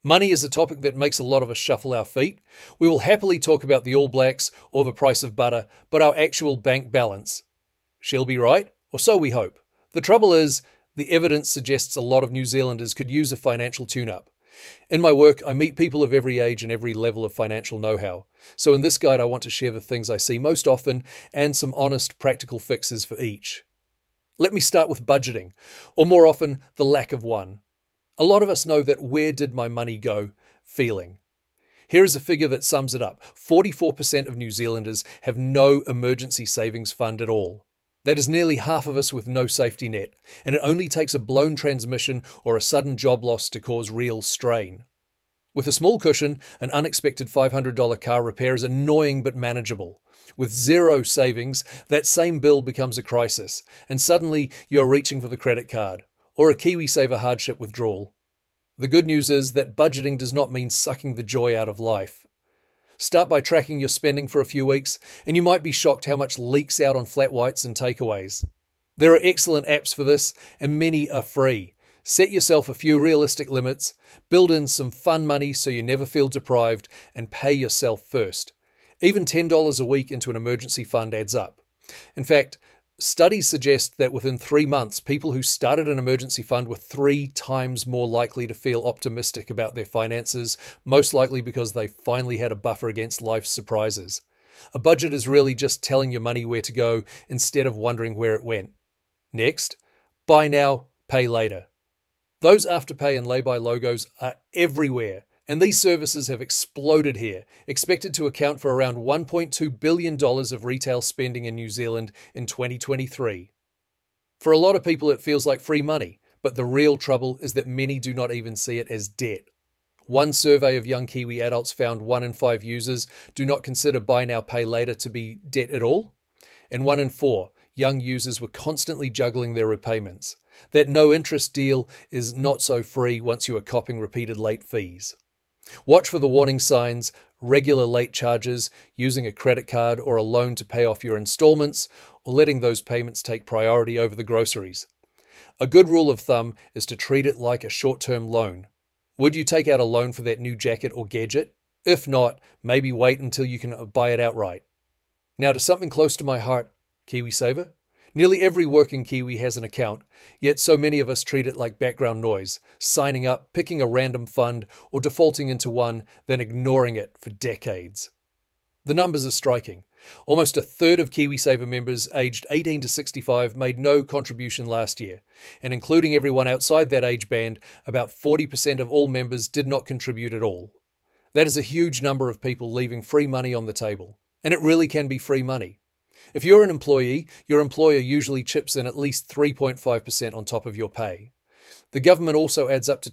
Money is a topic that makes a lot of us shuffle our feet. We will happily talk about the All Blacks or the price of butter, but our actual bank balance. She'll be right, or so we hope. The trouble is, the evidence suggests a lot of New Zealanders could use a financial tune-up. In my work, I meet people of every age and every level of financial know-how. So in this guide, I want to share the things I see most often and some honest, practical fixes for each. Let me start with budgeting, or more often, the lack of one. A lot of us know that "where did my money go" feeling. Here is a figure that sums it up. 44% of New Zealanders have no emergency savings fund at all. That is nearly half of us with no safety net, and it only takes a blown transmission or a sudden job loss to cause real strain. With a small cushion, an unexpected $500 car repair is annoying but manageable. With zero savings, that same bill becomes a crisis, and suddenly you're reaching for the credit card, or a KiwiSaver hardship withdrawal. The good news is that budgeting does not mean sucking the joy out of life. Start by tracking your spending for a few weeks, and you might be shocked how much leaks out on flat whites and takeaways. There are excellent apps for this, and many are free. Set yourself a few realistic limits, build in some fun money so you never feel deprived, and pay yourself first. Even $10 a week into an emergency fund adds up. In fact, studies suggest that within 3 months, people who started an emergency fund were 3 times more likely to feel optimistic about their finances, most likely because they finally had a buffer against life's surprises. A budget is really just telling your money where to go instead of wondering where it went. Next, buy now, pay later. Those Afterpay and Lay-By logos are everywhere, and these services have exploded here, expected to account for around $1.2 billion of retail spending in New Zealand in 2023. For a lot of people, it feels like free money, but the real trouble is that many do not even see it as debt. One survey of young Kiwi adults found 1 in 5 users do not consider buy now, pay later to be debt at all, and 1 in 4 young users were constantly juggling their repayments. That no-interest deal is not so free once you are copping repeated late fees. Watch for the warning signs, regular late charges, using a credit card or a loan to pay off your installments, or letting those payments take priority over the groceries. A good rule of thumb is to treat it like a short-term loan. Would you take out a loan for that new jacket or gadget? If not, maybe wait until you can buy it outright. Now to something close to my heart, KiwiSaver. Nearly every working Kiwi has an account, yet so many of us treat it like background noise, signing up, picking a random fund, or defaulting into one, then ignoring it for decades. The numbers are striking. Almost a third of KiwiSaver members aged 18 to 65 made no contribution last year, and including everyone outside that age band, about 40% of all members did not contribute at all. That is a huge number of people leaving free money on the table, and it really can be free money. If you're an employee, your employer usually chips in at least 3.5% on top of your pay. The government also adds up to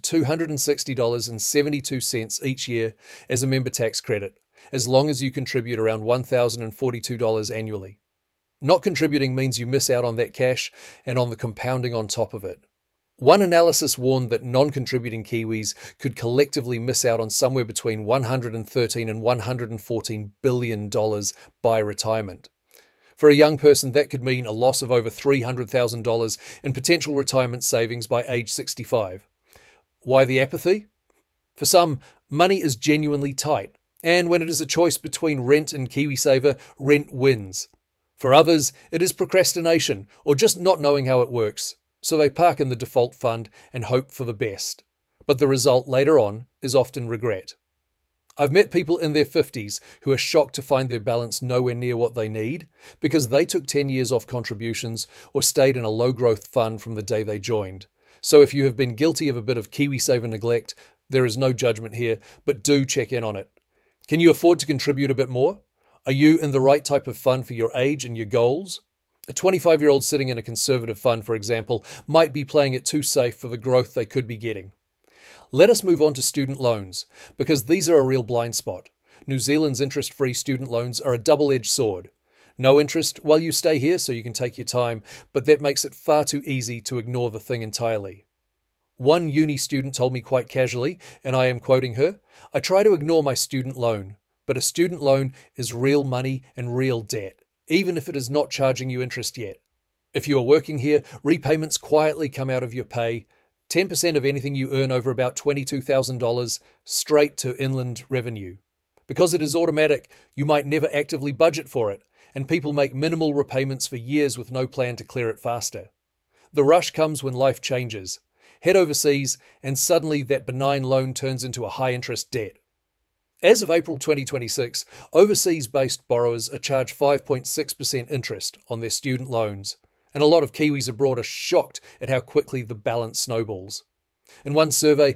$260.72 each year as a member tax credit, as long as you contribute around $1,042 annually. Not contributing means you miss out on that cash and on the compounding on top of it. One analysis warned that non-contributing Kiwis could collectively miss out on somewhere between $113 and $114 billion by retirement. For a young person, that could mean a loss of over $300,000 in potential retirement savings by age 65. Why the apathy? For some, money is genuinely tight, and when it is a choice between rent and KiwiSaver, rent wins. For others, it is procrastination or just not knowing how it works, so they park in the default fund and hope for the best. But the result later on is often regret. I've met people in their 50s who are shocked to find their balance nowhere near what they need because they took 10 years off contributions or stayed in a low-growth fund from the day they joined. So if you have been guilty of a bit of KiwiSaver neglect, there is no judgment here, but do check in on it. Can you afford to contribute a bit more? Are you in the right type of fund for your age and your goals? A 25-year-old sitting in a conservative fund, for example, might be playing it too safe for the growth they could be getting. Let us move on to student loans, because these are a real blind spot. New Zealand's interest-free student loans are a double-edged sword. No interest while you stay here so you can take your time, but that makes it far too easy to ignore the thing entirely. One uni student told me quite casually, and I am quoting her, "I try to ignore my student loan, but a student loan is real money and real debt, even if it is not charging you interest yet. If you are working here, repayments quietly come out of your pay. 10% of anything you earn over about $22,000 straight to inland revenue. Because it is automatic, you might never actively budget for it, and people make minimal repayments for years with no plan to clear it faster. The rush comes when life changes. Head overseas, and suddenly that benign loan turns into a high-interest debt. As of April 2026, overseas-based borrowers are charged 5.6% interest on their student loans, and a lot of Kiwis abroad are shocked at how quickly the balance snowballs. In one survey,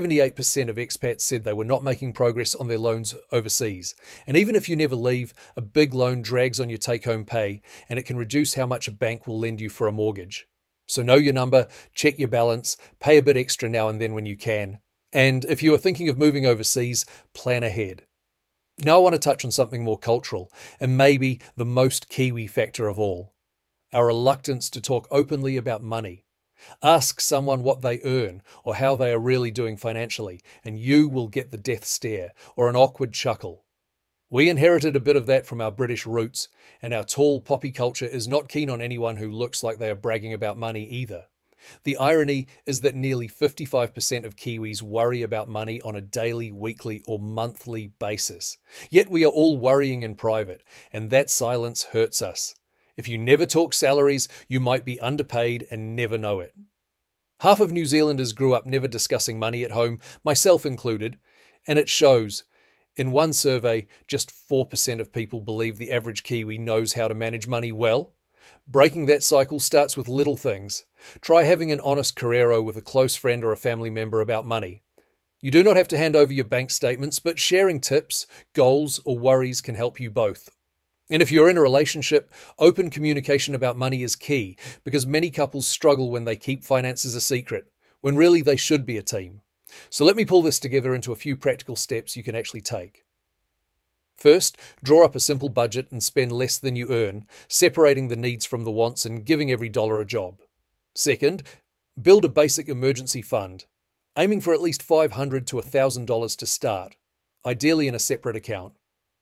78% of expats said they were not making progress on their loans overseas. And even if you never leave, a big loan drags on your take-home pay, and it can reduce how much a bank will lend you for a mortgage. So know your number, check your balance, pay a bit extra now and then when you can. And if you are thinking of moving overseas, plan ahead. Now I want to touch on something more cultural, and maybe the most Kiwi factor of all: our reluctance to talk openly about money. Ask someone what they earn or how they are really doing financially, and you will get the death stare or an awkward chuckle. We inherited a bit of that from our British roots, and our tall poppy culture is not keen on anyone who looks like they are bragging about money either. The irony is that nearly 55% of Kiwis worry about money on a daily, weekly, or monthly basis. Yet we are all worrying in private, and that silence hurts us. If you never talk salaries, you might be underpaid and never know it. Half of New Zealanders grew up never discussing money at home, myself included, and it shows. In one survey, just 4% of people believe the average Kiwi knows how to manage money well. Breaking that cycle starts with little things. Try having an honest carrero with a close friend or a family member about money. You do not have to hand over your bank statements, but sharing tips, goals, or worries can help you both. And if you're in a relationship, open communication about money is key, because many couples struggle when they keep finances a secret, when really they should be a team. So let me pull this together into a few practical steps you can actually take. First, draw up a simple budget and spend less than you earn, separating the needs from the wants and giving every dollar a job. Second, build a basic emergency fund, aiming for at least $500 to $1,000 to start, ideally in a separate account.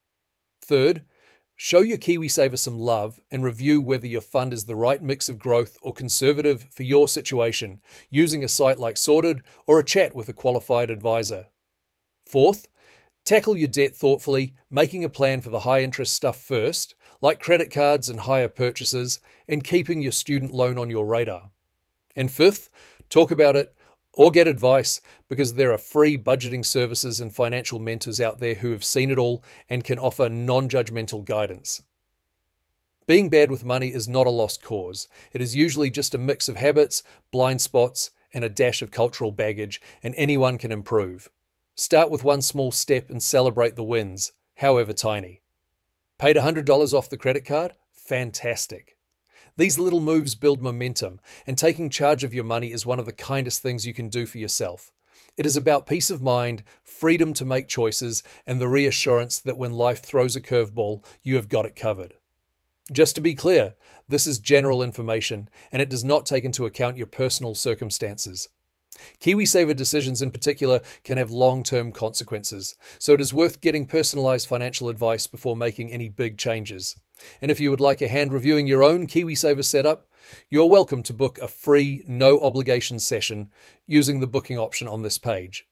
Third, show your KiwiSaver some love and review whether your fund is the right mix of growth or conservative for your situation, using a site like Sorted or a chat with a qualified advisor. Fourth, tackle your debt thoughtfully, making a plan for the high-interest stuff first, like credit cards and hire purchases, and keeping your student loan on your radar. And fifth, talk about it or get advice, because there are free budgeting services and financial mentors out there who have seen it all and can offer non-judgmental guidance. Being bad with money is not a lost cause. It is usually just a mix of habits, blind spots, and a dash of cultural baggage, and anyone can improve. Start with one small step and celebrate the wins, however tiny. Paid $100 off the credit card? Fantastic. These little moves build momentum, and taking charge of your money is one of the kindest things you can do for yourself. It is about peace of mind, freedom to make choices, and the reassurance that when life throws a curveball, you have got it covered. Just to be clear, this is general information, and it does not take into account your personal circumstances. KiwiSaver decisions in particular can have long-term consequences, so it is worth getting personalized financial advice before making any big changes. And if you would like a hand reviewing your own KiwiSaver setup, you're welcome to book a free, no-obligation session using the booking option on this page.